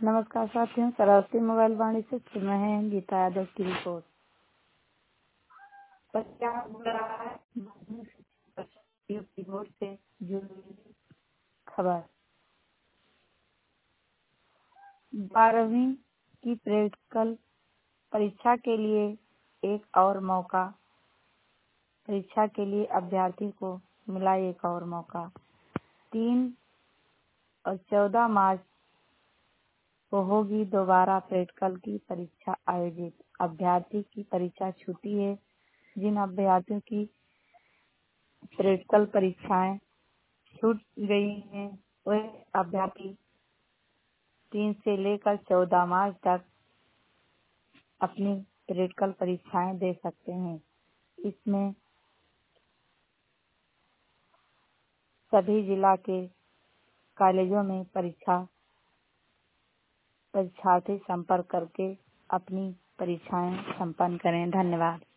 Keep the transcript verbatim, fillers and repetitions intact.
नमस्कार साथियों, शरावती मोबाइल वाणी से मैं है गीता यादव की रिपोर्ट। पर क्या हो रहा है यूपी बोर्ड से जुड़ी खबर। बारहवीं की प्रैक्टिकल परीक्षा के लिए एक और मौका। परीक्षा के लिए अभ्यर्थी को मिला एक और मौका। तीन और चौदह मार्च को होगी दोबारा प्रैक्टिकल की परीक्षा आयोजित। अभ्यर्थी की परीक्षा छूटी है। जिन अभ्यर्थियों की प्रैक्टिकल परीक्षाएं छूट गई हैं वह अभ्यर्थी तीन से लेकर चौदह मार्च तक अपनी प्रैक्टिकल परीक्षाएं दे सकते हैं। इसमें सभी जिला के कॉलेजों में परीक्षा परीक्षार्थी संपर्क करके अपनी परीक्षाएं संपन्न करें। धन्यवाद।